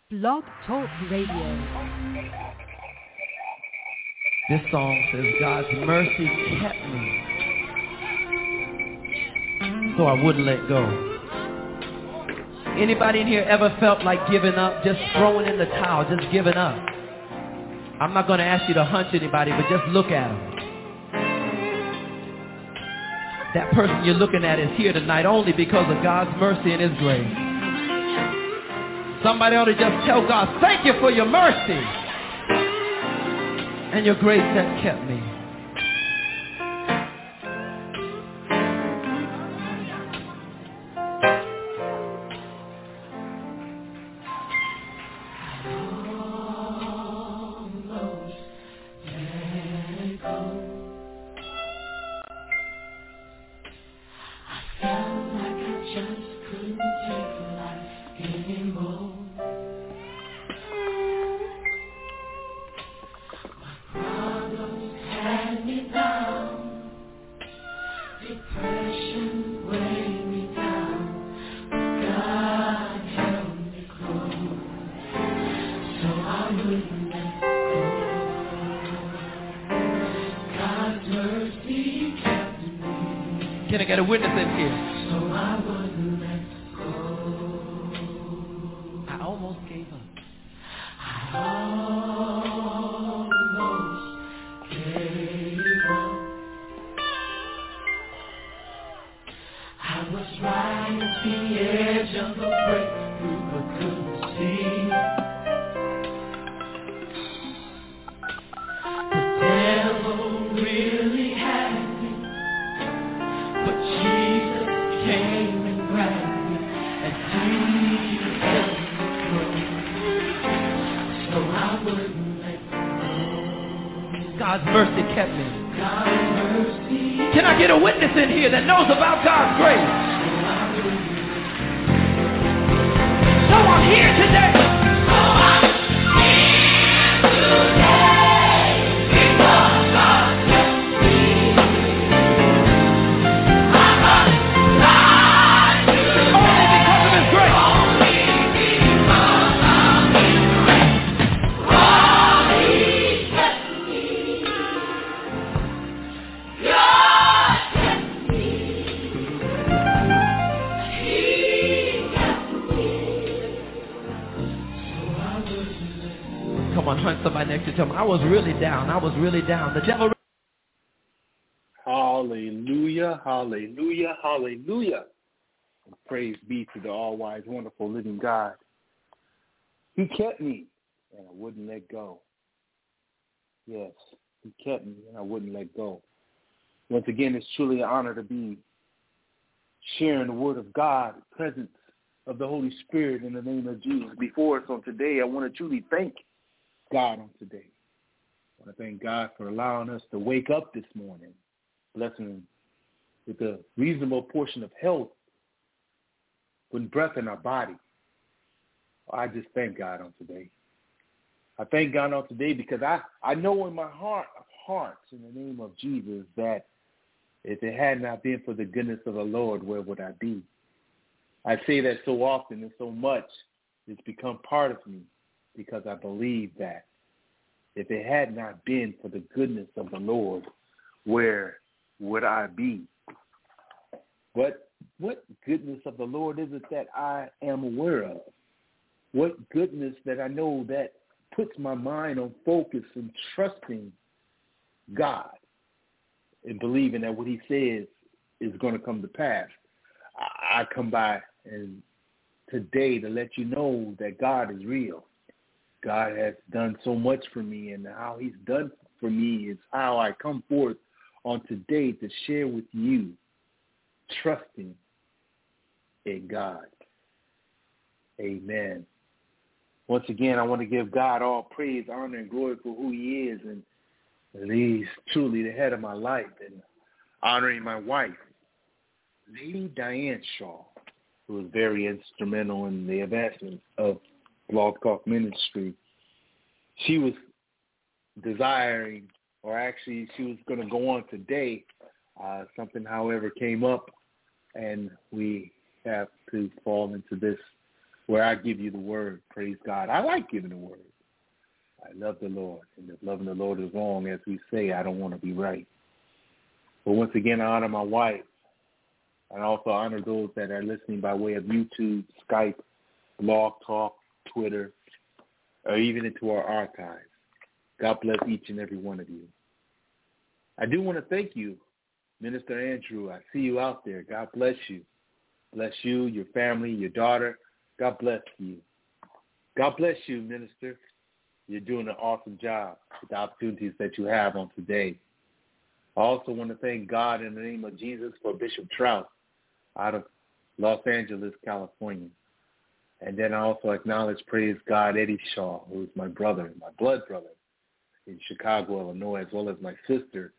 Blog Talk Radio. This song says, God's mercy kept me, so I wouldn't let go. Anybody in here ever felt like giving up, just throwing in the towel, just giving up? I'm not going to ask you to hunch anybody, but just look at them. That person you're looking at is here tonight only because of God's mercy and His grace. Somebody ought to just tell God, thank you for your mercy and your grace that kept me. Can I get a witness in here? So I wouldn't let go. I almost gave up. I almost gave up. I was right at the edge of the breakthrough, but couldn't see. The devil really had me. But Jesus came and grabbed me and He held me close, so I wouldn't let go. God's mercy kept me. God's mercy. Can I get a witness in here that knows about God's grace? So I'm here today. So I'm here today because God kept me. Hunt somebody next to them. I was really down. The devil. Hallelujah, hallelujah, hallelujah. And praise be to the all-wise, wonderful, living God. He kept me, and I wouldn't let go. Yes, He kept me, and I wouldn't let go. Once again, it's truly an honor to be sharing the Word of God, the presence of the Holy Spirit in the name of Jesus. Before us on today, I want to truly thank God on today. I want to thank God for allowing us to wake up this morning, blessing Him with a reasonable portion of health, with breath in our body. I just thank God on today. I thank God on today because I know in my heart of hearts, in the name of Jesus, that if it had not been for the goodness of the Lord, where would I be? I say that so often and so much, it's become part of me. Because I believe that if it had not been for the goodness of the Lord, where would I be? But what goodness of the Lord is it that I am aware of? What goodness that I know that puts my mind on focus and trusting God and believing that what He says is going to come to pass? I come by and today to let you know that God is real. God has done so much for me, and how He's done for me is how I come forth on today to share with you, trusting in God. Amen. Once again, I want to give God all praise, honor, and glory for who He is, and He's truly the head of my life, and honoring my wife, Lady Diane Shaw, who was very instrumental in the advancement of Blog Talk Ministry. She was desiring, or actually she was going to go on today. Something, however, came up, and we have to fall into this where I give you the word. Praise God. I like giving the word. I love the Lord. And if loving the Lord is wrong, as we say, I don't want to be right. But once again, I honor my wife. I also honor those that are listening by way of YouTube, Skype, Blog Talk, Twitter, or even into our archives. God bless each and every one of you. I do want to thank you, Minister Andrew. I see you out there. God bless you. Bless you, your family, your daughter. God bless you. God bless you, Minister. You're doing an awesome job with the opportunities that you have on today. I also want to thank God in the name of Jesus for Bishop Trout out of Los Angeles, California. And then I also acknowledge, praise God, Eddie Shaw, who is my brother, my blood brother in Chicago, Illinois, as well as my sister,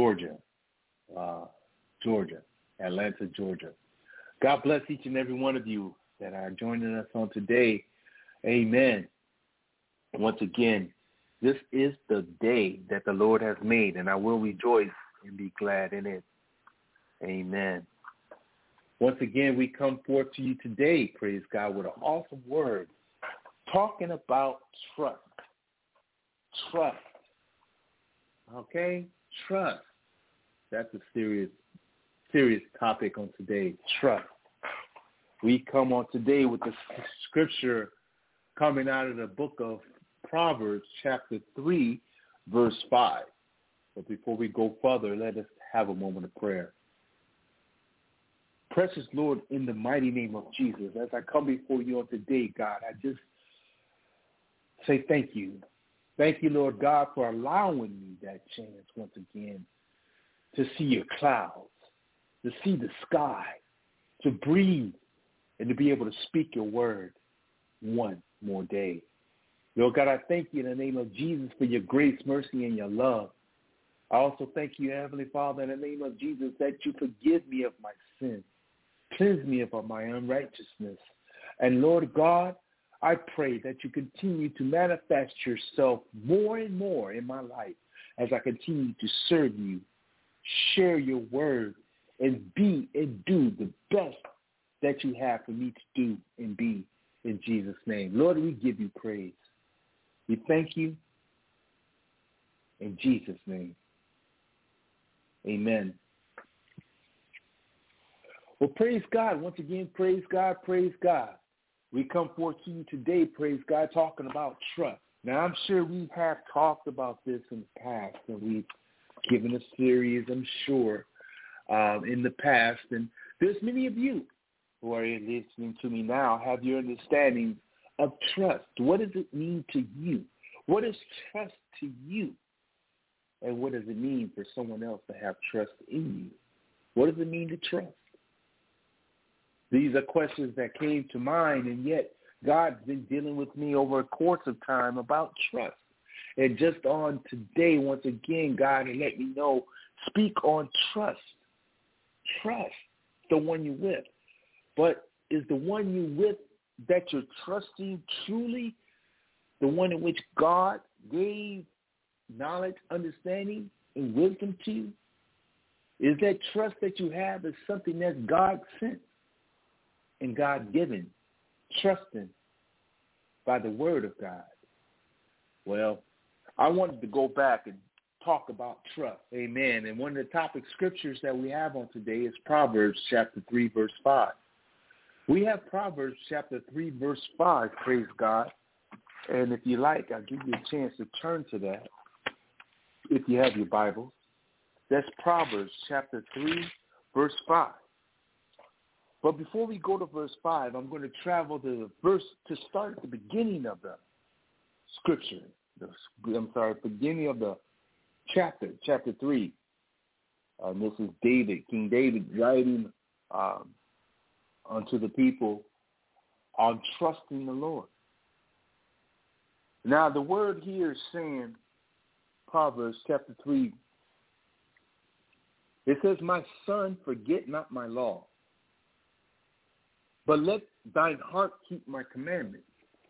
Atlanta, Georgia. God bless each and every one of you that are joining us on today. Amen. Once again, this is the day that the Lord has made, and I will rejoice and be glad in it. Amen. Once again, we come forth to you today, praise God, with an awesome word, talking about trust. Trust. Okay? Trust. That's a serious topic on today. Trust. We come on today with the scripture coming out of the book of Proverbs, chapter 3, verse 5. But before we go further, let us have a moment of prayer. Precious Lord, in the mighty name of Jesus, as I come before you on today, God, I just say thank you. Thank you, Lord God, for allowing me that chance once again to see your clouds, to see the sky, to breathe, and to be able to speak your word one more day. Lord God, I thank you in the name of Jesus for your grace, mercy, and your love. I also thank you, Heavenly Father, in the name of Jesus, that you forgive me of my sin. Cleanse me of my unrighteousness. And Lord God, I pray that you continue to manifest yourself more and more in my life as I continue to serve you, share your word, and be and do the best that you have for me to do and be in Jesus' name. Lord, we give you praise. We thank you in Jesus' name. Amen. Well, praise God. Once again, praise God, praise God. We come forth to you today, praise God, talking about trust. Now, I'm sure we have talked about this in the past, and we've given a series, I'm sure, in the past. And there's many of you who are listening to me now have your understanding of trust. What does it mean to you? What is trust to you? And what does it mean for someone else to have trust in you? What does it mean to trust? These are questions that came to mind, and yet God's been dealing with me over a course of time about trust. And just on today, once again, God had let me know, speak on trust. Trust the one you're with. But is the one you're with that you're trusting truly the one in which God gave knowledge, understanding, and wisdom to? Is that trust that you have is something that God sent and God given, trusting by the word of God? Well, I wanted to go back and talk about trust. Amen. And one of the topic scriptures that we have on today is Proverbs chapter 3, verse 5. We have Proverbs chapter 3, verse 5, praise God. And if you like, I'll give you a chance to turn to that if you have your Bibles. That's Proverbs chapter 3, verse 5. But before we go to verse 5, I'm going to travel to the verse to start at the beginning of the scripture. Beginning of the chapter 3. This is King David writing unto the people on trusting the Lord. Now, the word here is saying, Proverbs chapter 3, it says, my son, forget not my law, but let thine heart keep my commandments.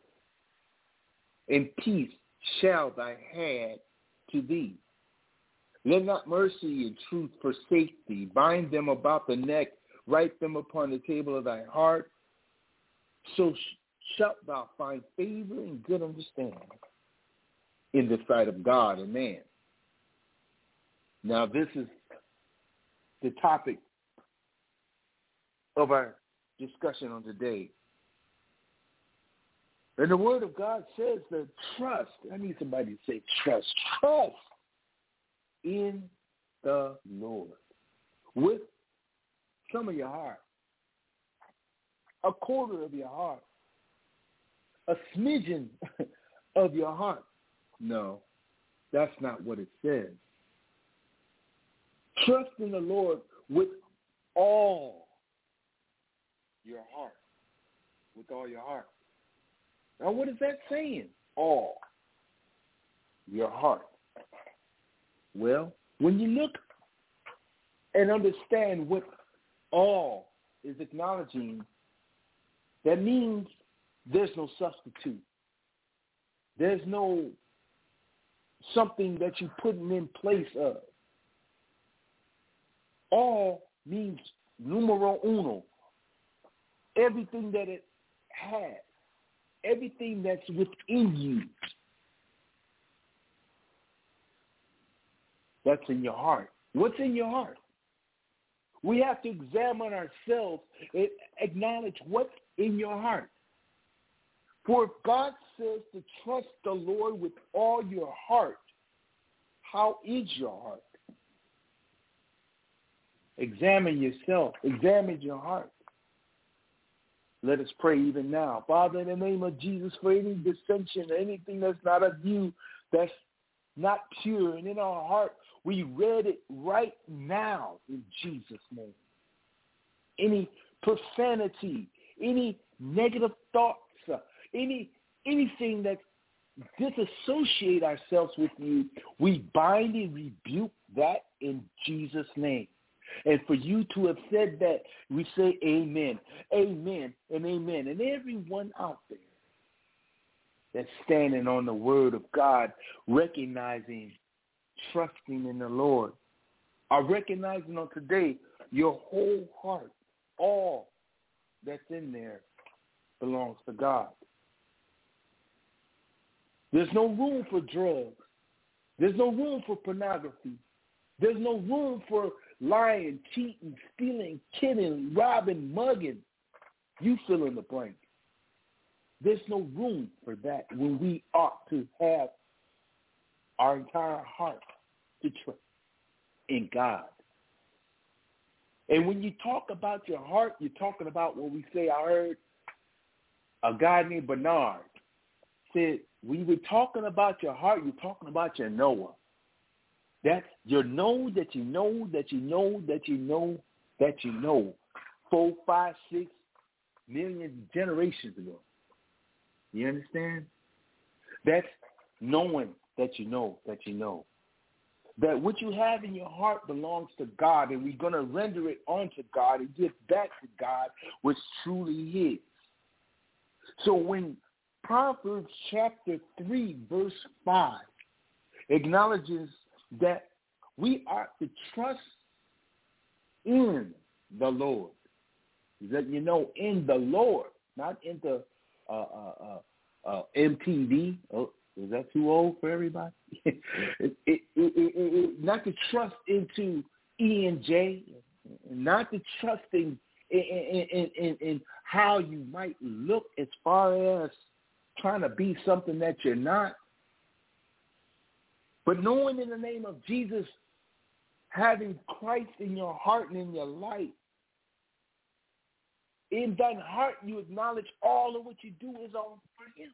In peace shall thy hand to thee. Let not mercy and truth forsake thee. Bind them about the neck, write them upon the table of thy heart. So shalt thou find favor and good understanding in the sight of God and man. Now, this is the topic of our discussion on today. And the Word of God says that trust, I need somebody to say trust in the Lord with some of your heart, a quarter of your heart, a smidgen of your heart. No, that's not what it says. Trust in the Lord with all your heart. With all your heart. Now, what is that saying? All your heart. Well, when you look and understand what all is acknowledging, that means there's no substitute. There's no something that you're putting in place of. All means numero uno. Everything that it has. Everything that's within you. That's in your heart. What's in your heart? We have to examine ourselves and acknowledge what's in your heart. For if God says to trust the Lord with all your heart, how is your heart? Examine yourself. Examine your heart. Let us pray even now. Father, in the name of Jesus, for any dissension, anything that's not of you, that's not pure, and in our heart, we read it right now in Jesus' name. Any profanity, any negative thoughts, anything that disassociate ourselves with you, we bind and rebuke that in Jesus' name. And for you to have said that, we say amen, amen, and amen. And everyone out there that's standing on the word of God, recognizing, trusting in the Lord, are recognizing on today your whole heart, all that's in there belongs to God. There's no room for drugs. There's no room for pornography. There's no room for lying, cheating, stealing, kidding, robbing, mugging. You fill in the blank. There's no room for that when we ought to have our entire heart to trust in God. And when you talk about your heart, you're talking about what we say. I heard a guy named Bernard said, when you were talking about your heart, you're talking about your Noah. That's your know that you know that you know that you know that you know 4, 5, 6 million generations ago. You understand? That's knowing that you know that you know. That what you have in your heart belongs to God, and we're going to render it onto God and give back to God what's truly His. So when Proverbs chapter 3, verse 5 acknowledges that we are to trust in the Lord, that you know, in the Lord, not in the MTV. Oh, is that too old for everybody? Not to trust into E&J, not to trust in how you might look as far as trying to be something that you're not. But knowing in the name of Jesus, having Christ in your heart and in your life, in that heart you acknowledge all of what you do is all for Him.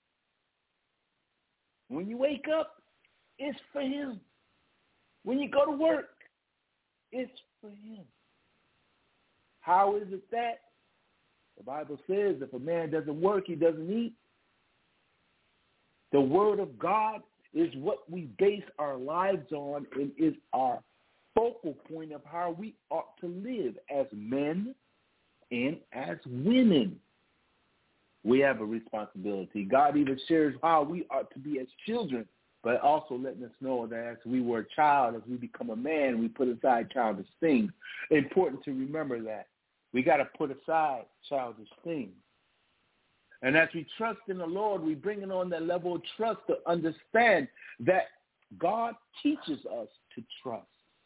When you wake up, it's for Him. When you go to work, it's for Him. How is it that? The Bible says if a man doesn't work, he doesn't eat. The Word of God is what we base our lives on and is our focal point of how we ought to live as men and as women. We have a responsibility. God even shares how we ought to be as children, but also letting us know that as we were a child, as we become a man, we put aside childish things. Important to remember that. We got to put aside childish things. And as we trust in the Lord, we bring on that level of trust to understand that God teaches us to trust.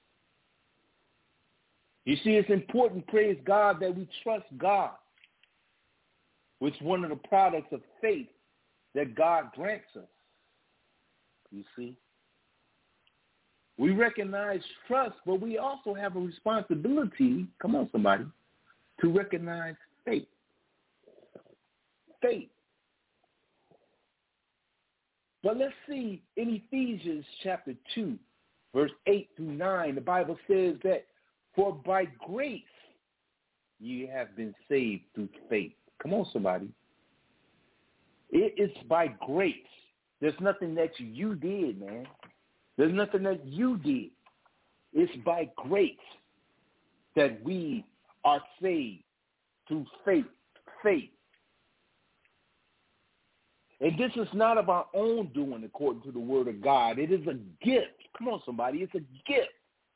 You see, it's important, praise God, that we trust God, which is one of the products of faith that God grants us. You see? We recognize trust, but we also have a responsibility, come on somebody, to recognize faith. Faith. But let's see in Ephesians chapter 2, verse 8 through 9, the Bible says that, for by grace you have been saved through faith. Come on, somebody. It is by grace. There's nothing that you did, man. There's nothing that you did. It's by grace that we are saved through faith. Faith. And this is not of our own doing according to the word of God. It is a gift. Come on, somebody. It's a gift.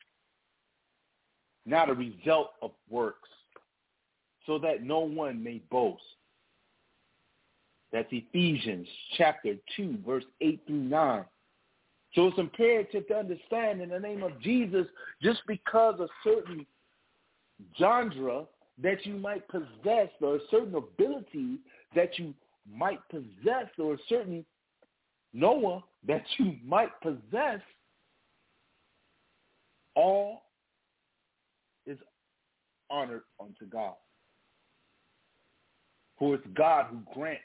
Not a result of works, so that no one may boast. That's Ephesians chapter 2, verse 8 through 9. So it's imperative to understand in the name of Jesus, just because a certain genre that you might possess, or a certain ability that you might possess, or a certain Noah that you might possess, all is honored unto God. For it's God who grants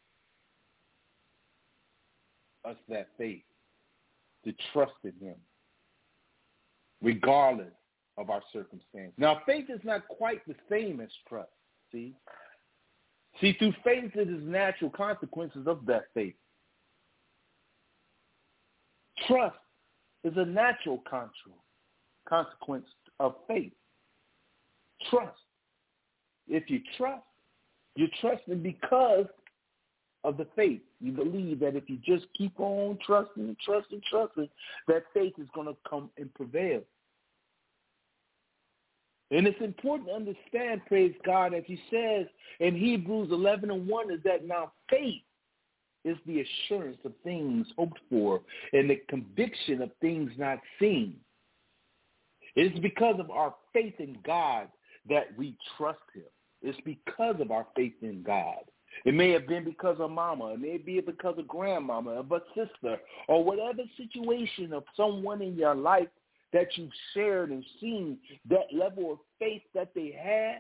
us that faith to trust in him, regardless of our circumstance. Now, faith is not quite the same as trust, see? See, through faith, it is natural consequences of that faith. Trust is a natural consequence of faith. Trust. If you trust, you're trusting because of the faith. You believe that if you just keep on trusting, that faith is going to come and prevail. And it's important to understand, praise God, as he says in Hebrews 11:1, is that now faith is the assurance of things hoped for and the conviction of things not seen. It's because of our faith in God that we trust him. It's because of our faith in God. It may have been because of mama. It may be because of grandmama, of a sister, or whatever situation of someone in your life that you've shared and seen that level of faith that they had.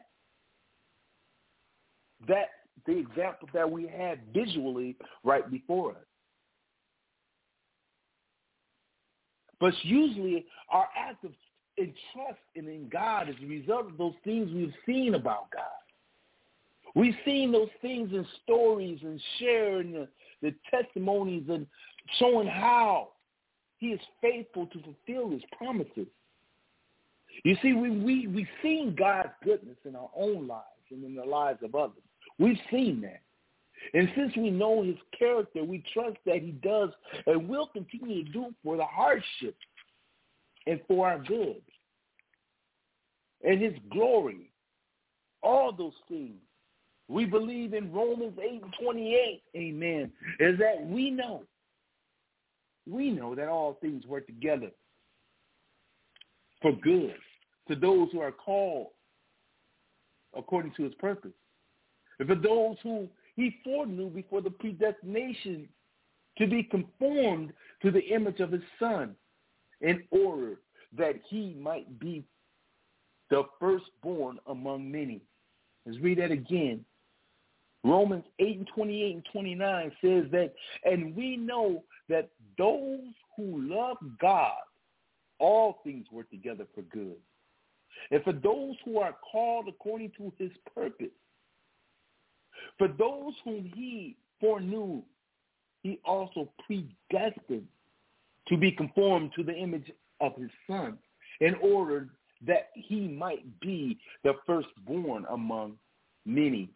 That's the example that we had visually right before us. But usually our act of in trust and in God is a result of those things we've seen about God. We've seen those things in stories and sharing the testimonies and showing how he is faithful to fulfill his promises. You see, we've seen God's goodness in our own lives and in the lives of others. We've seen that. And since we know his character, we trust that he does and will continue to do for the hardship and for our good and his glory. All those things. We believe in Romans 8:28, amen, is that we know that all things work together for good to those who are called according to his purpose. And for those who he foreknew before the predestination to be conformed to the image of his Son, in order that he might be the firstborn among many. Let's read that again. Romans 8:28 and 29 says that, and we know that those who love God, all things work together for good. And for those who are called according to his purpose, for those whom he foreknew, he also predestined to be conformed to the image of his Son, in order that he might be the firstborn among many.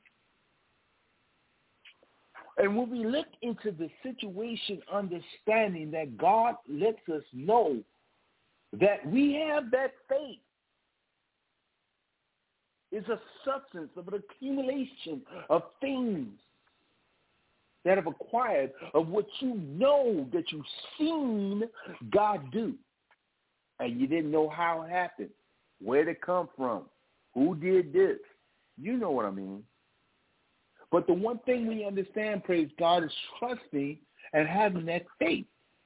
And when we look into the situation, understanding that God lets us know that we have that faith, is a substance of an accumulation of things that have acquired of what you know that you've seen God do. And you didn't know how it happened, where did it come from, who did this. You know what I mean. But the one thing we understand, praise God, is trusting and having that faith.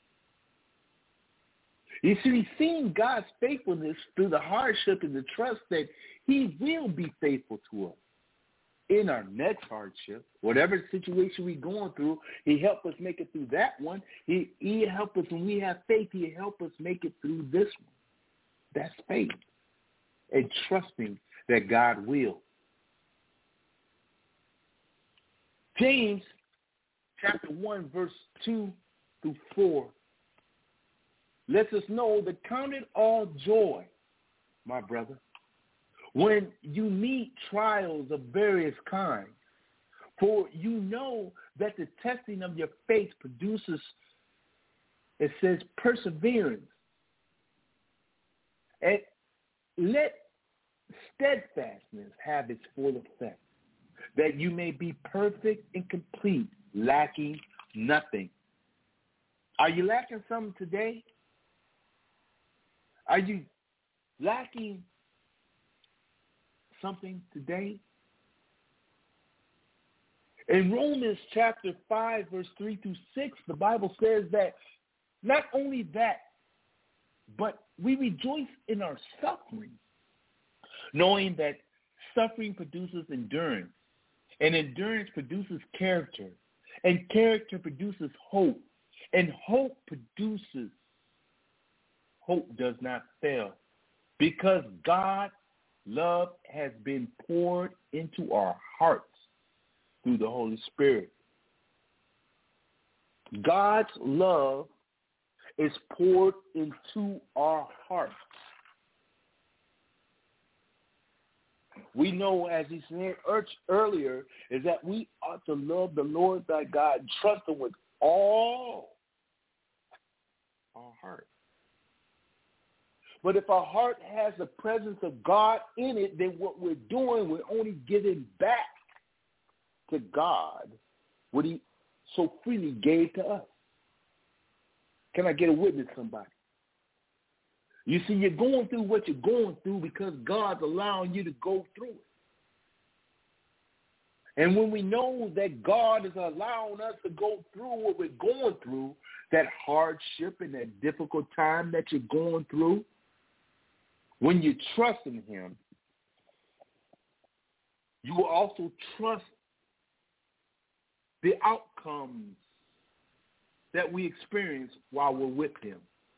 You see, we've seen God's faithfulness through the hardship and the trust that he will be faithful to us. In our next hardship, whatever situation we're going through, he helped us make it through that one. He helped us when we have faith. He helped us make it through this one. That's faith and trusting that God will. James chapter 1, verse 2 through 4 lets us know that count it all joy, my brother, when you meet trials of various kinds. For you know that the testing of your faith produces, it says, perseverance. And let steadfastness have its full effect, that you may be perfect and complete, lacking nothing. Are you lacking something today? Are you lacking something today? In Romans chapter 5, verse 3 through 6, the Bible says that not only that, but we rejoice in our suffering, knowing that suffering produces endurance, and endurance produces character, and character produces hope, and hope does not fail, because God's love has been poured into our hearts through the Holy Spirit. God's love is poured into our hearts. We know, as he said earlier, is that we ought to love the Lord thy God and trust him with all our heart. But if our heart has the presence of God in it, then what we're doing, we're only giving back to God what he so freely gave to us. Can I get a witness, somebody? You see, you're going through what you're going through because God's allowing you to go through it. And when we know that God is allowing us to go through what we're going through, that hardship and that difficult time that you're going through, when you trust in him, you will also trust the outcomes that we experience while we're with him.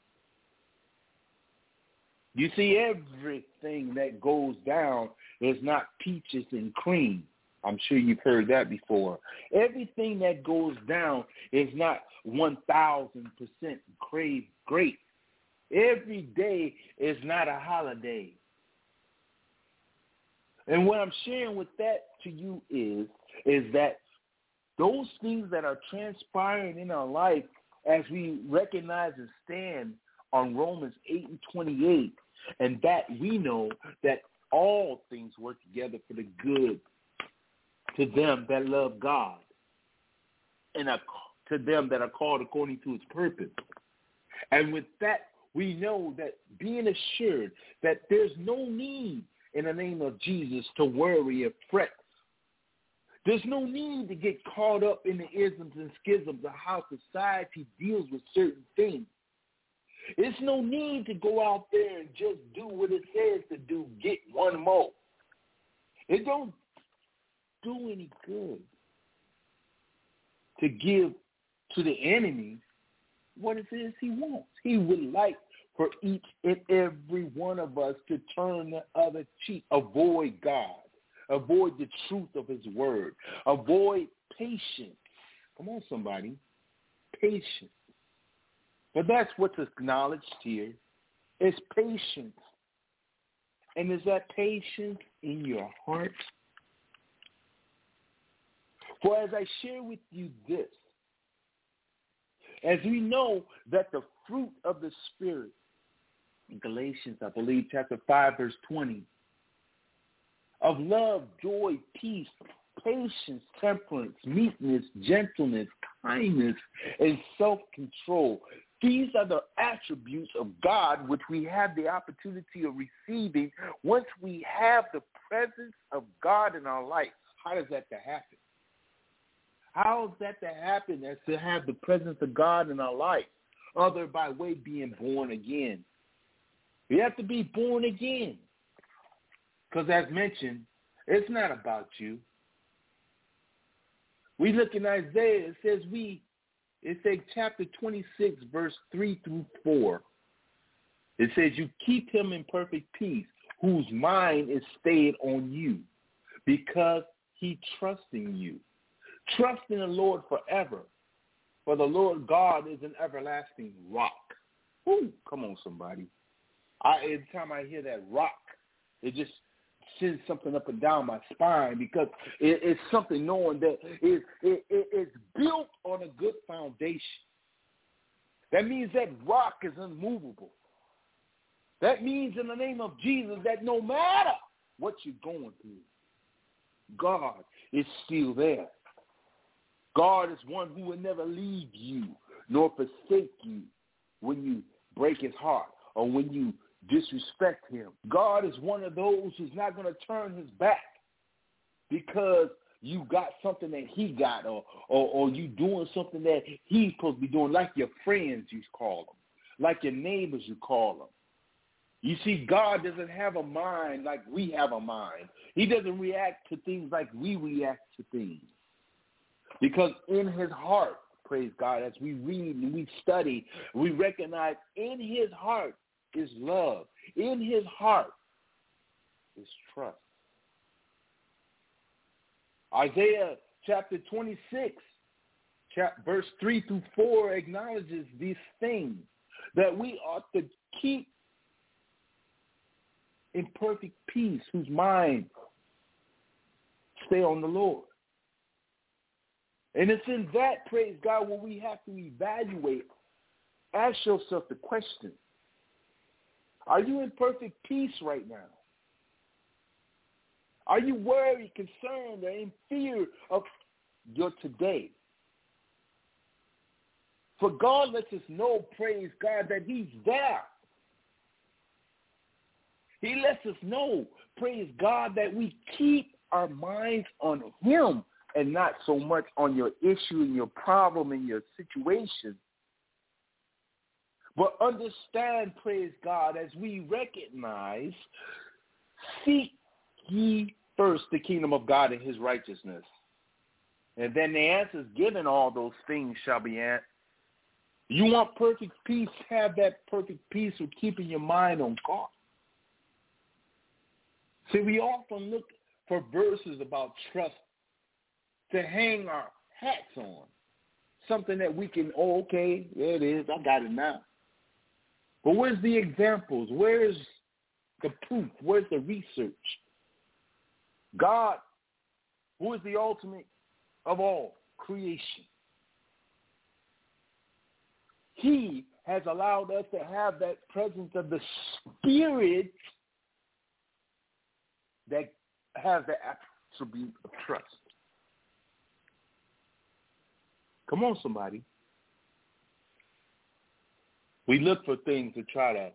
You see, everything that goes down is not peaches and cream. I'm sure you've heard that before. Everything that goes down is not 1,000% great. Every day is not a holiday. And what I'm sharing with that to you is that those things that are transpiring in our life, as we recognize and stand on Romans 8 and 28, and that we know that all things work together for the good to them that love God and to them that are called according to his purpose. And with that, we know that being assured that there's no need in the name of Jesus to worry or fret. There's no need to get caught up in the isms and schisms of how society deals with certain things. It's no need to go out there and just do what it says to do, get one more. It don't do any good to give to the enemy what it is he wants. He would like for each and every one of us to turn the other cheek, avoid God, avoid the truth of his word, avoid patience. Come on, somebody, patience. But that's what's acknowledged here, is patience. And is that patience in your heart? For as I share with you this, as we know that the fruit of the Spirit, in Galatians, I believe, chapter 5, verse 20, of love, joy, peace, patience, temperance, meekness, gentleness, kindness, and self-control. These are the attributes of God which we have the opportunity of receiving once we have the presence of God in our life. How does that happen? How is that to happen as to have the presence of God in our life? Other by way of being born again. We have to be born again. Because as mentioned, it's not about you. We look in Isaiah, it says chapter 26, verse 3 through 4. It says, you keep him in perfect peace, whose mind is stayed on you, because he trusts in you. Trust in the Lord forever, for the Lord God is an everlasting rock. Ooh, come on, somebody. Every time I hear that rock, it just sends something up and down my spine, because it's something knowing that it's built on a good foundation. That means that rock is unmovable. That means in the name of Jesus that no matter what you're going through, God is still there. God is one who will never leave you nor forsake you when you break his heart or when you disrespect him. God is one of those who's not going to turn his back because you got something that he got or you doing something that he's supposed to be doing, like your friends you call them, like your neighbors you call them. You see, God doesn't have a mind like we have a mind. He doesn't react to things like we react to things. Because in his heart, praise God, as we read and we study, we recognize in his heart is love. In his heart is trust. Isaiah chapter 26, verse 3 through 4 acknowledges these things that we ought to keep in perfect peace, whose mind stay on the Lord. And it's in that, praise God, where we have to evaluate. Ask yourself the question, are you in perfect peace right now? Are you worried, concerned, or in fear of your today? For God lets us know, praise God, that he's there. He lets us know, praise God, that we keep our minds on him and not so much on your issue and your problem and your situation. But understand, praise God, as we recognize, seek ye first the kingdom of God and his righteousness. And then the answer is given, all those things shall be answered. You want perfect peace, have that perfect peace of keeping your mind on God. See, we often look for verses about trust to hang our hats on. Something that we can, okay, there it is, I got it now. But where's the examples? Where's the proof? Where's the research? God, who is the ultimate of all creation, he has allowed us to have that presence of the Spirit that has the attribute of trust. Come on, somebody. We look for things to try to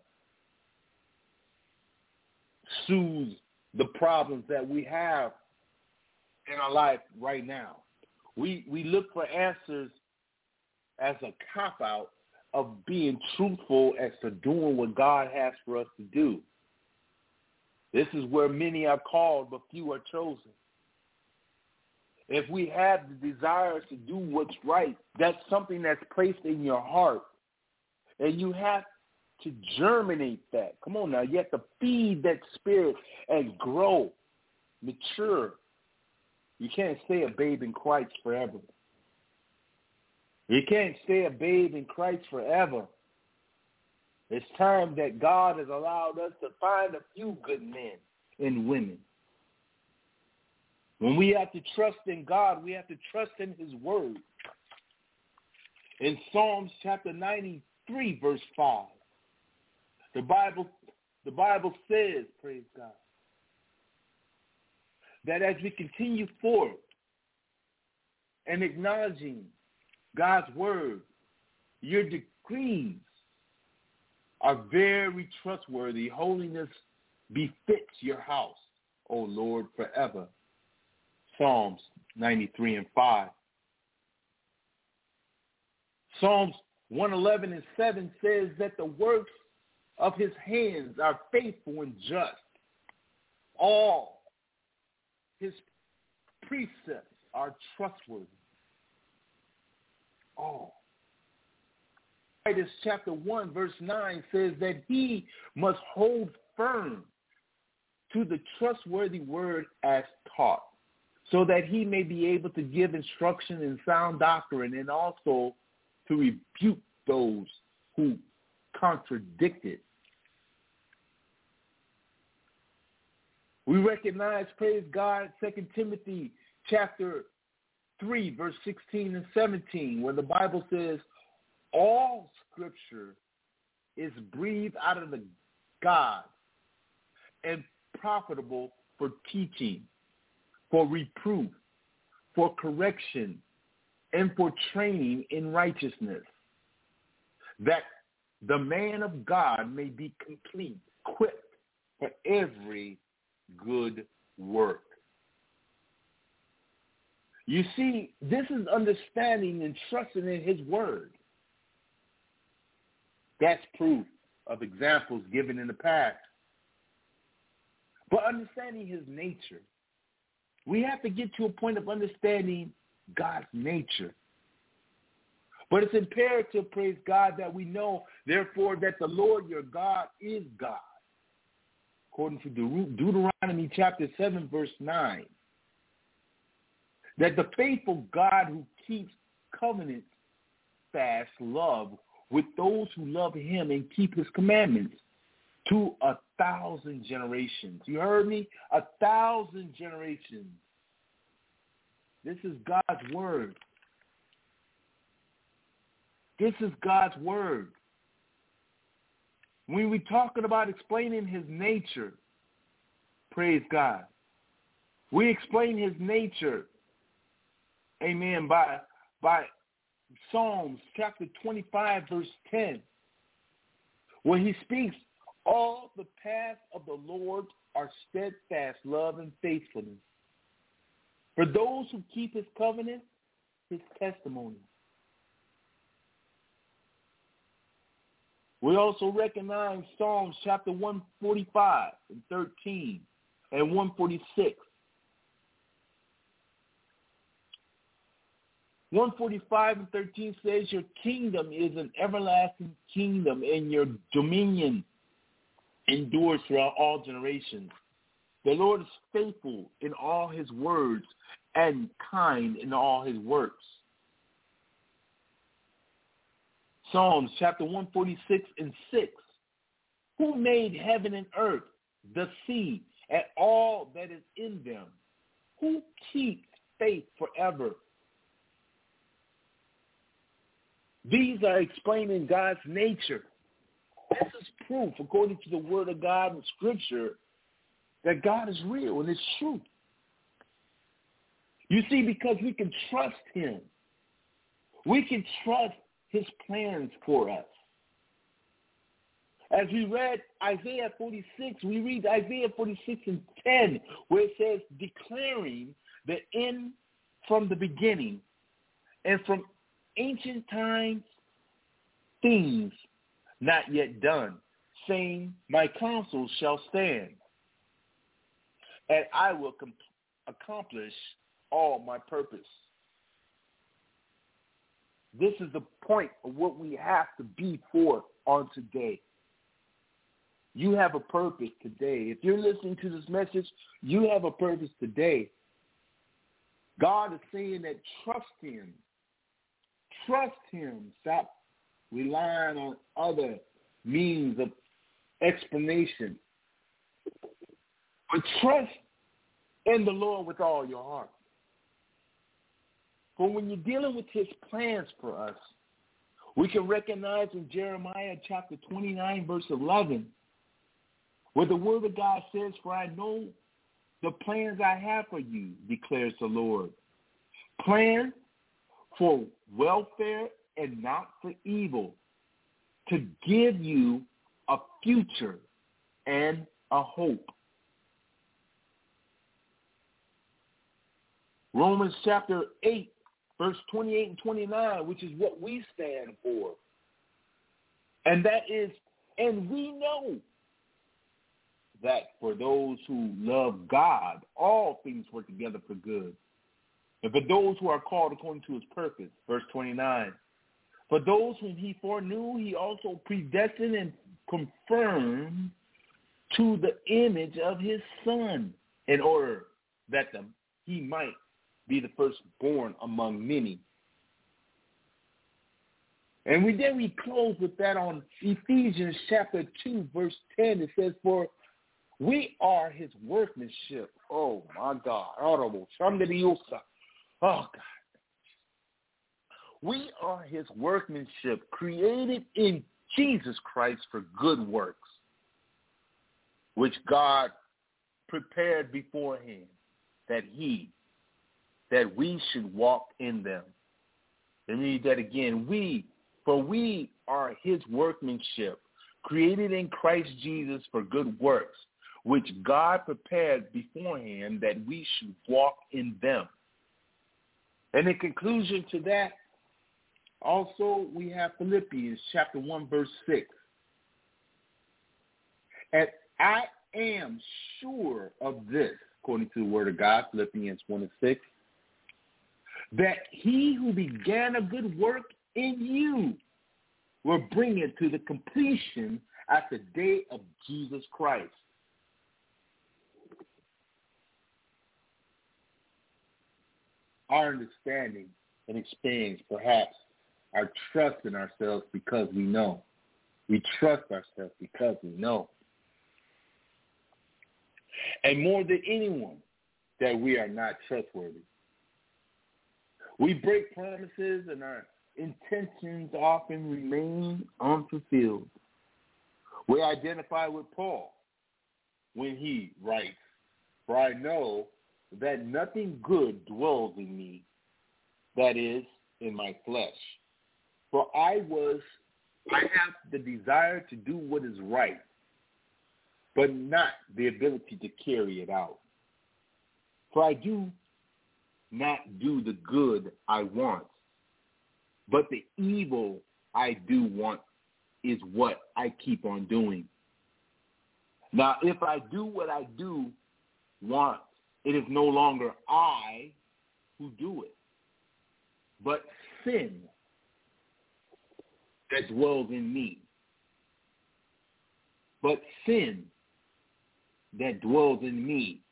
soothe the problems that we have in our life right now. We look for answers as a cop-out of being truthful as to doing what God has for us to do. This is where many are called, but few are chosen. If we have the desire to do what's right, that's something that's placed in your heart. And you have to germinate that. Come on now. You have to feed that spirit and grow, mature. You can't stay a babe in Christ forever. You can't stay a babe in Christ forever. It's time that God has allowed us to find a few good men and women. When we have to trust in God, we have to trust in his word. In Psalms chapter 93, verse 5, the Bible says, praise God, that as we continue forward, and acknowledging God's word, your decrees are very trustworthy. Holiness befits your house, O Lord, forever. Psalms 93 and 5. Psalms 111 and 7 says that the works of his hands are faithful and just. All his precepts are trustworthy. All. Titus chapter 1 verse 9 says that he must hold firm to the trustworthy word as taught, so that he may be able to give instruction in sound doctrine and also to rebuke those who contradict it. We recognize, praise God, 2 Timothy chapter 3, verse 16 and 17, where the Bible says, all scripture is breathed out of the God and profitable for teaching, for reproof, for correction, and for training in righteousness, that the man of God may be complete, equipped for every good work. You see, this is understanding and trusting in his word. That's proof of examples given in the past. But understanding his nature, we have to get to a point of understanding God's nature. But it's imperative, praise God, that we know, therefore, that the Lord your God is God. According to Deuteronomy chapter 7, verse 9. That the faithful God who keeps covenant fast love with those who love him and keep his commandments to 1,000 generations. You heard me? 1,000 generations. This is God's word. This is God's word. When we're talking about explaining his nature, praise God, we explain his nature, amen, by Psalms chapter 25, verse 10, where he speaks, all the paths of the Lord are steadfast love and faithfulness. For those who keep his covenant, his testimony. We also recognize Psalms chapter 145 and 13 and 146. 145 and 13 says, your kingdom is an everlasting kingdom, and your dominion endures throughout all generations. The Lord is faithful in all his words and kind in all his works. Psalms chapter 146 and 6. Who made heaven and earth, the sea, and all that is in them? Who keeps faith forever? These are explaining God's nature. This is proof, according to the word of God and scripture, that God is real and it's true. You see, because we can trust him. We can trust his plans for us. As we read Isaiah 46, we read Isaiah 46 and 10, where it says, declaring the end from the beginning, and from ancient times things not yet done, saying, my counsel shall stand, and I will accomplish all my purpose. This is the point of what we have to be for on today. You have a purpose today. If you're listening to this message, you have a purpose today. God is saying that trust him. Trust him. Stop relying on other means of explanation. But trust in the Lord with all your heart. For when you're dealing with his plans for us, we can recognize in Jeremiah chapter 29, verse 11, where the word of God says, for I know the plans I have for you, declares the Lord. Plans for welfare and not for evil, to give you a future and a hope. Romans chapter 8, verse 28 and 29, which is what we stand for. And that is, and we know that for those who love God, all things work together for good. And for those who are called according to his purpose, verse 29. For those whom he foreknew, he also predestined and confirmed to the image of his Son, in order that he might be the firstborn among many. And we close with that on Ephesians chapter 2, verse 10. It says, for we are his workmanship. Oh, my God. Oh, God. We are his workmanship, created in Jesus Christ for good works, which God prepared beforehand that we should walk in them. Let me read that again. For we are his workmanship, created in Christ Jesus for good works, which God prepared beforehand that we should walk in them. And in conclusion to that, also we have Philippians chapter 1, verse 6. And I am sure of this, according to the word of God, Philippians 1 and 6, that he who began a good work in you will bring it to the completion at the day of Jesus Christ. Our understanding and experience perhaps our trust in ourselves because we know. We trust ourselves because we know. And more than anyone, that we are not trustworthy. We break promises and our intentions often remain unfulfilled. We identify with Paul when he writes, for I know that nothing good dwells in me, that is, in my flesh. For I have the desire to do what is right, but not the ability to carry it out. For I do not do the good I want, but the evil I do want is what I keep on doing. Now, if I do what I do want, it is no longer I who do it, but sin that dwells in me. But sin that dwells in me.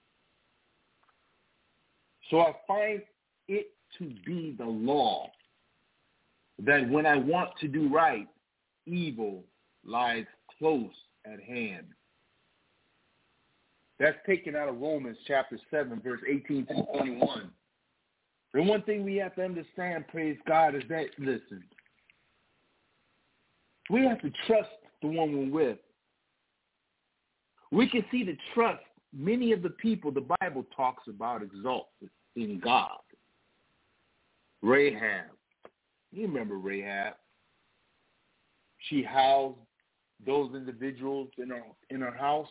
So I find it to be the law that when I want to do right, evil lies close at hand. That's taken out of Romans chapter 7, verse 18 to 21. The one thing we have to understand, praise God, is that, listen, we have to trust the one we're with. We can see the trust many of the people the Bible talks about exalt in God. Rahab. You remember Rahab. She housed those individuals in her house.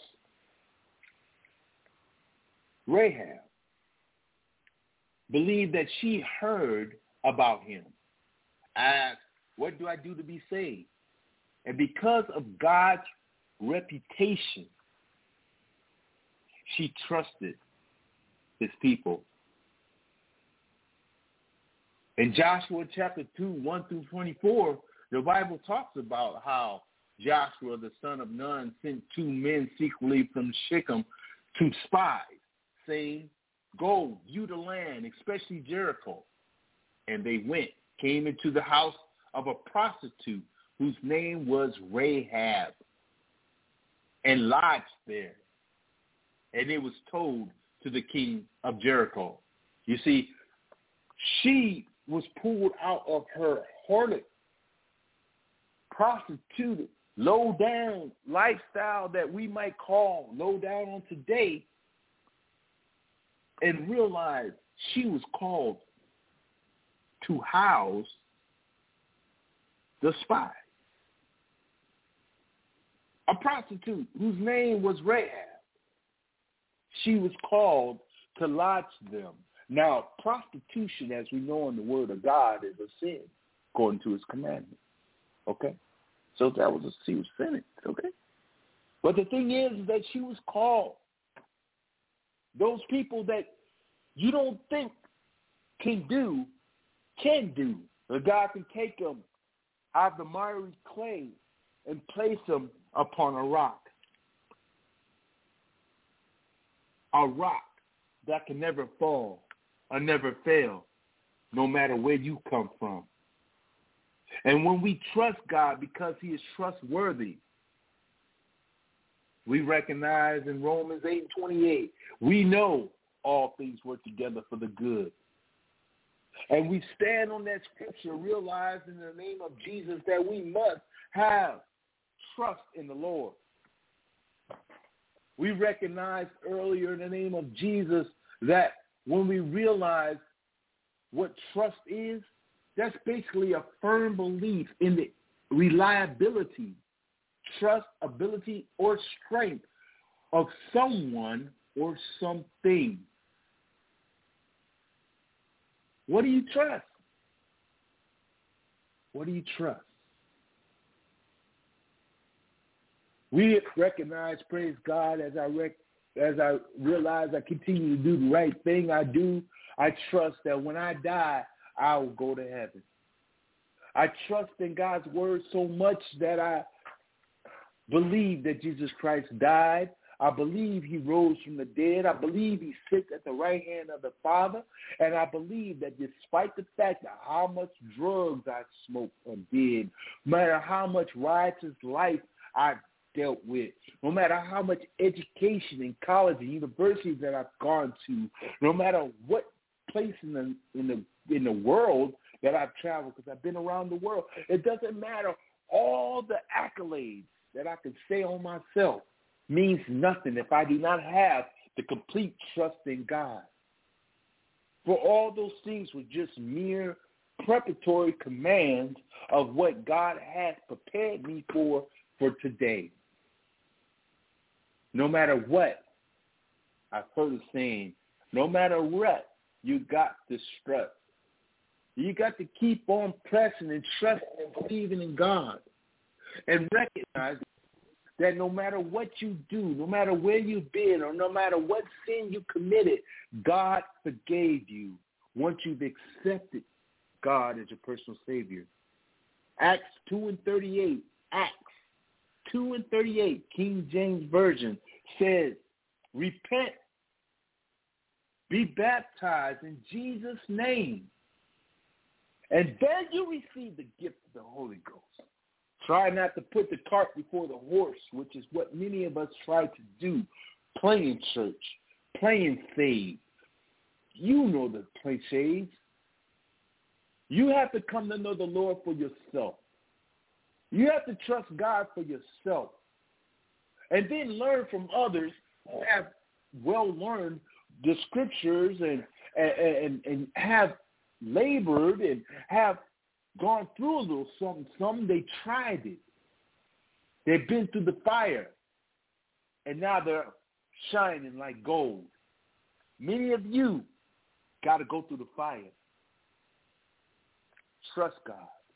Rahab believed that she heard about him. Asked, what do I do to be saved? And because of God's reputation, she trusted his people. In Joshua chapter 2, 1 through 24, the Bible talks about how Joshua, the son of Nun, sent 2 men secretly from Shechem to spies, saying, go, view the land, especially Jericho. And they went, came into the house of a prostitute whose name was Rahab, and lodged there. And it was told to the king of Jericho. You see, she was pulled out of her harlot, prostituted, low-down lifestyle that we might call low-down on today, and realized she was called to house the spy. A prostitute whose name was Rahab. She was called to lodge them. Now, prostitution, as we know in the Word of God, is a sin, according to His commandment. Okay? So she was sentenced, okay? But the thing is that she was called. Those people that you don't think can do. But God can take them out of the miry clay and place them upon a rock. A rock that can never fall or never fail, no matter where you come from. And when we trust God because He is trustworthy, we recognize in Romans 8:28, we know all things work together for the good. And we stand on that scripture, realizing in the name of Jesus that we must have trust in the Lord. We recognized earlier in the name of Jesus that when we realize what trust is, that's basically a firm belief in the reliability, trust, ability, or strength of someone or something. What do you trust? What do you trust? We recognize, praise God, as I realize I continue to do the right thing I trust that when I die, I will go to heaven. I trust in God's word so much that I believe that Jesus Christ died. I believe He rose from the dead. I believe He sits at the right hand of the Father. And I believe that despite the fact of how much drugs I smoked or did, no matter how much riotous life I dealt with, no matter how much education in college and universities that I've gone to, no matter what place in the world that I've traveled, because I've been around the world, it doesn't matter. All the accolades that I can say on myself means nothing if I do not have the complete trust in God. For all those things were just mere preparatory commands of what God has prepared me for today. No matter what, I further saying, no matter what, you got to trust. You got to keep on pressing and trusting and believing in God and recognize that no matter what you do, no matter where you've been, or no matter what sin you committed, God forgave you once you've accepted God as your personal Savior. Acts 2:38, Acts 2:38, King James Version says, repent, be baptized in Jesus' name, and then you receive the gift of the Holy Ghost. Try not to put the cart before the horse, which is what many of us try to do, playing church, playing saved. You know the cliches. You have to come to know the Lord for yourself. You have to trust God for yourself. And then learn from others who have well learned the scriptures and have labored and have gone through a little something. Some, they tried it. They've been through the fire. And now they're shining like gold. Many of you got to go through the fire. Trust God.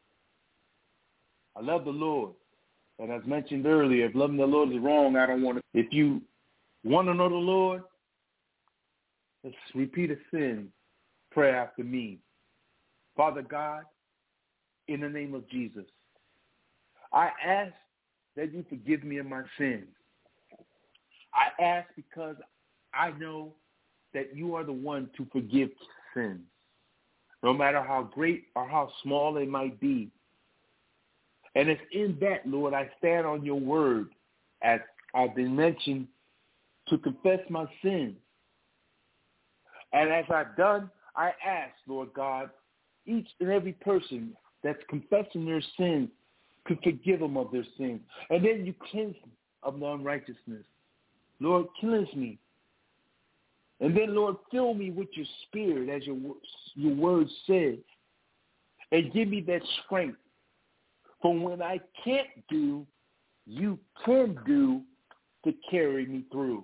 I love the Lord. And as mentioned earlier, if loving the Lord is wrong, I don't want to. If you want to know the Lord, let's repeat a sin. Pray after me. Father God, in the name of Jesus, I ask that you forgive me of my sins. I ask because I know that you are the one to forgive sins, no matter how great or how small it might be. And it's in that, Lord, I stand on your word, as I've been mentioned, to confess my sins. And as I've done, I ask, Lord God, each and every person that's confessing their sins, to forgive them of their sins. And then you cleanse them of the unrighteousness. Lord, cleanse me. And then, Lord, fill me with your spirit, as your word says. and give me that strength for when I can't do, you can do to carry me through.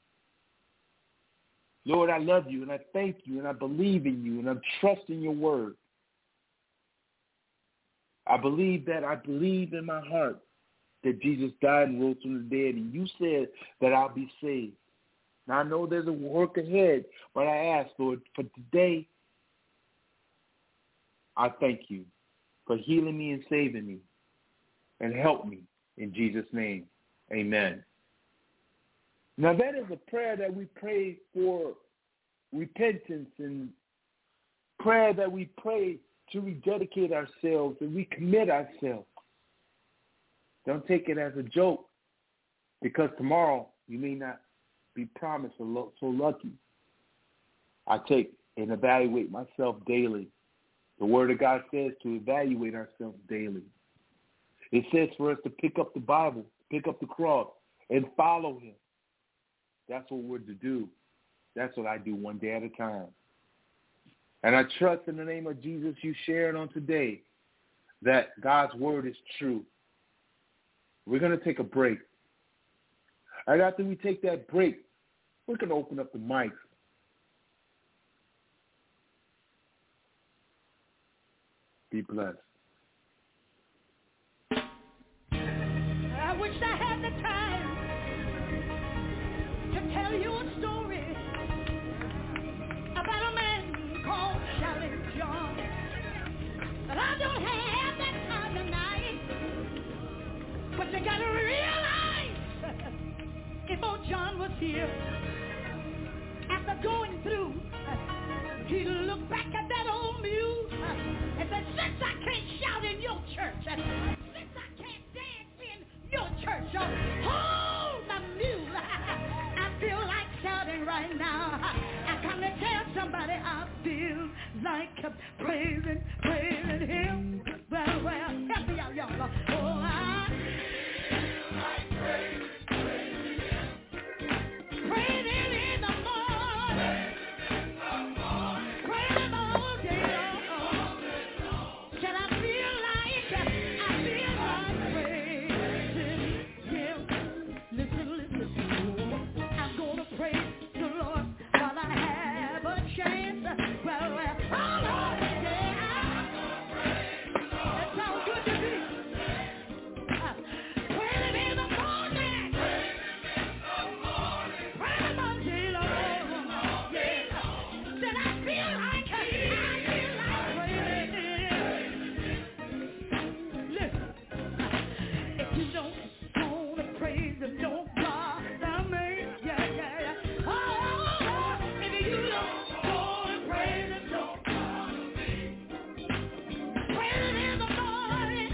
Lord, I love you, and I thank you, and I believe in you, and I'm trusting your word. I believe in my heart that Jesus died and rose from the dead, and you said that I'll be saved. Now, I know there's a work ahead, but I ask, Lord, for today, I thank you for healing me and saving me, and help me in Jesus' name. Amen. Now, that is a prayer that we pray for repentance, and prayer that we pray to rededicate ourselves and recommit ourselves. Don't take it as a joke, because tomorrow you may not be promised so lucky. I take and evaluate myself daily. The Word of God says to evaluate ourselves daily. It says for us to pick up the Bible, pick up the cross, and follow him. That's what we're to do. That's what I do one day at a time. And I trust in the name of Jesus you shared on today that God's word is true. We're going to take a break. And after we take that break, we're going to open up the mics. Be blessed. I wish I had the time to tell you a story about a man called Shouting John. But I don't have that time tonight. But you gotta realize, if old John was here, after going through, he'd look back at that old mule and said, since I can't shout in your church, since I can't dance in your church, hold the mule, I feel like shouting right now. I come to tell somebody I feel like praising him. Well, help me out, y'all. Oh, I feel like praising him. Praising in the morning. Praising all day long. Can I feel like praising him? Listen. I'm gonna praise the Lord while I have a chance. Well, oh Lord, yeah. That sounds good to me. Praise in the morning. Praise all day long. Yeah. Then I feel like praising. Listen, if you don't want to praise him, don't bother me. Yeah. Oh, if you don't want to praise him, don't bother me. Praise him in the morning.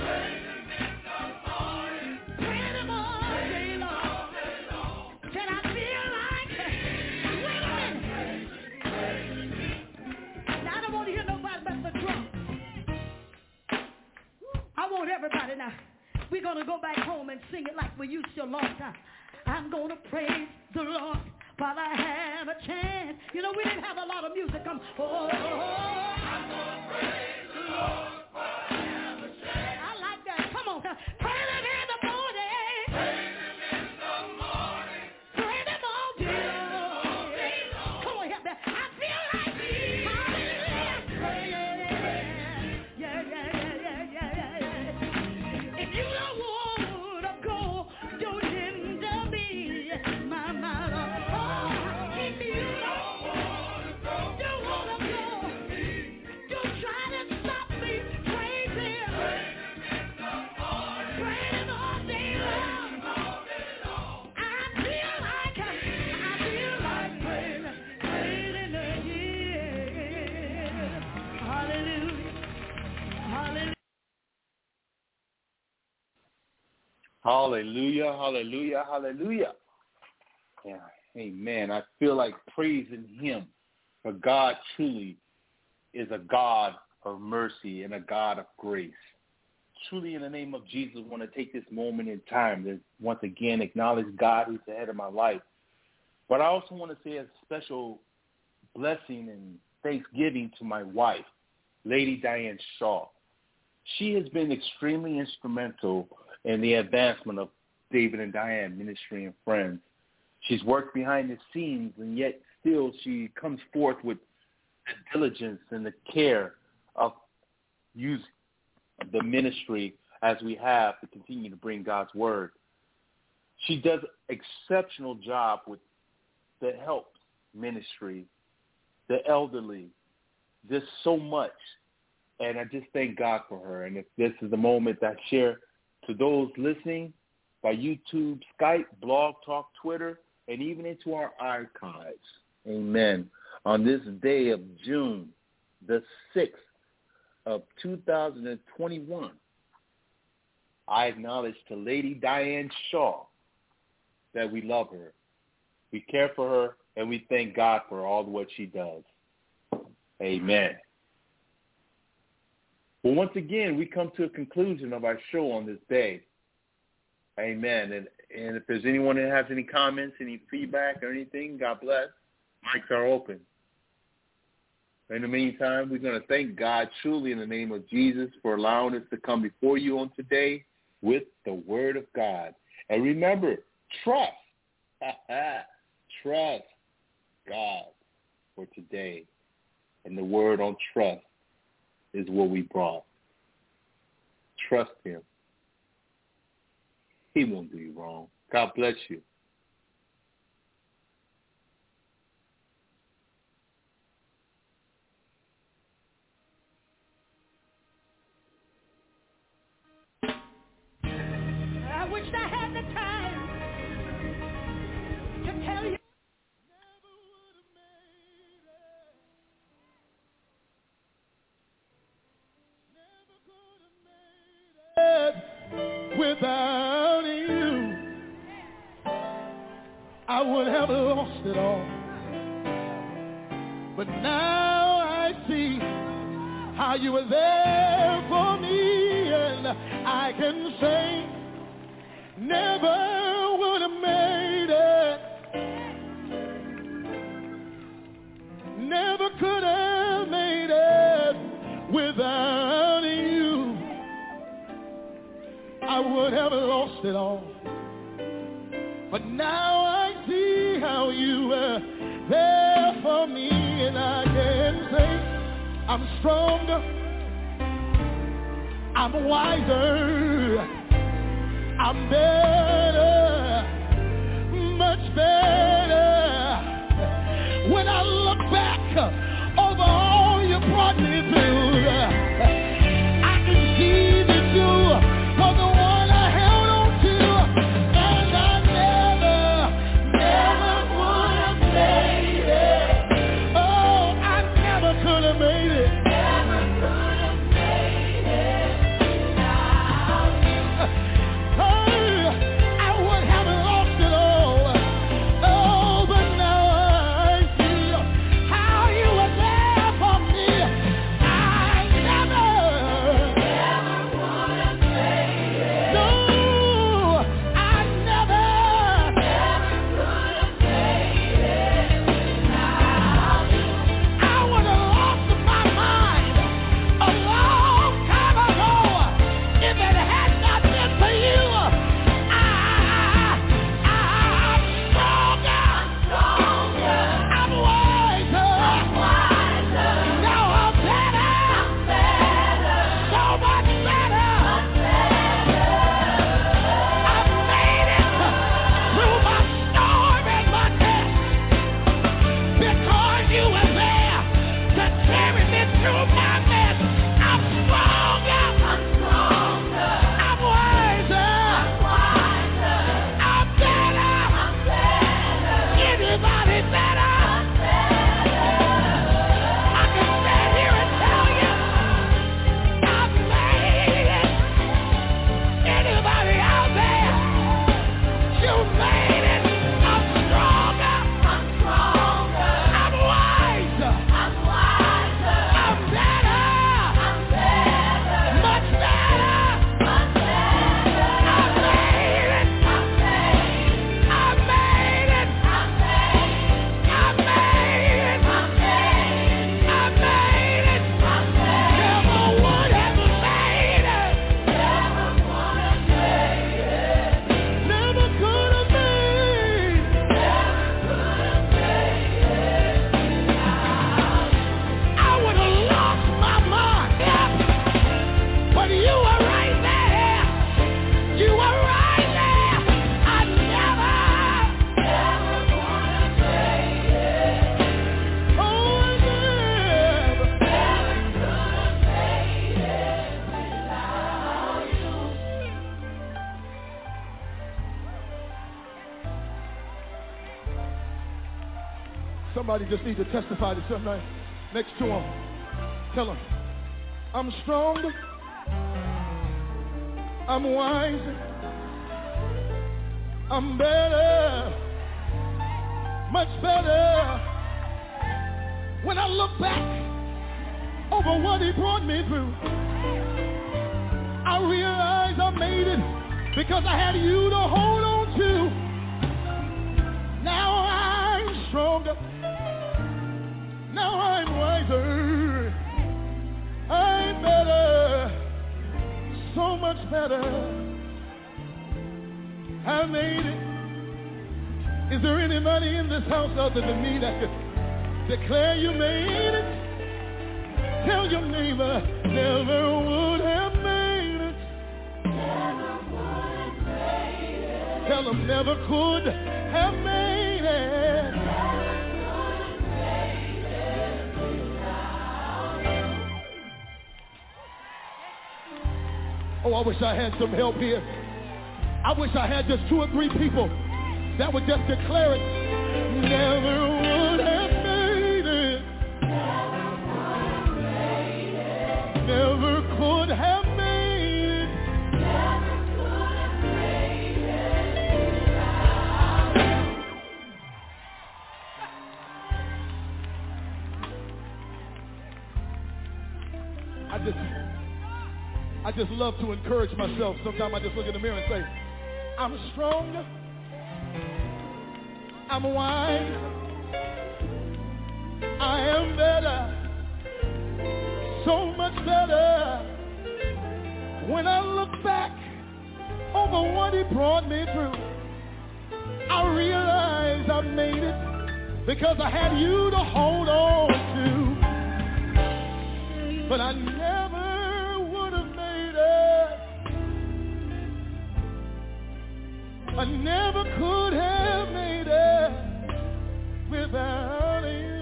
Praise him all day long. Can I feel like, wait a minute. Now, I don't want to hear nobody but the drum. I want everybody now. We're going to go back home and sing it like we used to a long time. I'm going to praise the Lord while I have a chance. You know, we didn't have a lot of music. I'm going to praise the Lord while I have a chance. I like that. Come on. Praise him in the morning. Praise him in the morning. Praise him all day long. Come on, help me. I feel like yeah. If you don't want to go, don't hinder me, my Lord. Oh, if you don't want to go, don't try to stop me. Praise him. Praise him all day long. I feel like praising again. Hallelujah. Hallelujah. Hallelujah, hallelujah, hallelujah. Yeah, amen. I feel like praising him, for God truly is a God of mercy and a God of grace. Truly, in the name of Jesus, I want to take this moment in time to once again acknowledge God who's the head of my life. But I also want to say a special blessing and thanksgiving to my wife, Lady Diane Shaw. She has been extremely instrumental in the advancement of David and Diane Ministry and Friends. She's worked behind the scenes, and yet still she comes forth with the diligence and the care of using the ministry as we have to continue to bring God's word. She does an exceptional job with the help ministry, the elderly. There's so much, and I just thank God for her. And if this is the moment that I share to those listening by YouTube, Skype, Blog Talk, Twitter, and even into our archives, amen, on this day of June the 6th of 2021, I acknowledge to Lady Diane Shaw that we love her, we care for her, and we thank God for all what she does. Amen. Well, once again, we come to a conclusion of our show on this day. Amen. And if there's anyone that has any comments, any feedback or anything, God bless. Mics are open. In the meantime, we're going to thank God truly in the name of Jesus for allowing us to come before you on today with the word of God. And remember, trust. Trust God for today. And the word on trust is what we brought. Trust him. He won't do you wrong. God bless you. I wish I had the time to tell you. Without you, I would have lost it all. But now I see how you were there for me, and I can say, never would have made it. Never could have made it without you. I would have lost it all. But now I see how you were there for me, and I can say I'm stronger, I'm wiser, I'm better, much better. When I look back over all you brought me through, I can see that you were the one I held on to, and I never would have made it. Oh, I never could have made it. Never could have made it without you. Oh, I would have lost it all. Oh, but now I see how you Somebody just need to testify to somebody next to him. Tell him, I'm strong, I'm wise, I'm better, much better. When I look back over what he brought me through, I realize I made it because I had you to hold on to. Now I'm stronger. Now I'm wiser. I'm better. So much better. I made it. Is there anybody in this house other than me that could declare you made it? Tell your neighbor, never would have made it. Never would have made it. Tell them never could have made it. Never could have made it without you. Oh, I wish I had some help here. I wish I had just 2 or 3 people that would just declare it. Never would have made it. Never could have made it. Never could have made it without you. I just love to encourage myself. Sometimes I just look in the mirror and say, I'm strong, I'm wise, I am better. So much better. When I look back over what he brought me through, I realize I made it because I had you to hold on to. But I never would have made it. I never could have made it without you.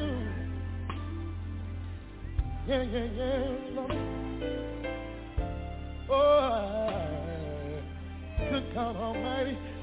Yeah, yeah, yeah, Lord. Oh, good God Almighty.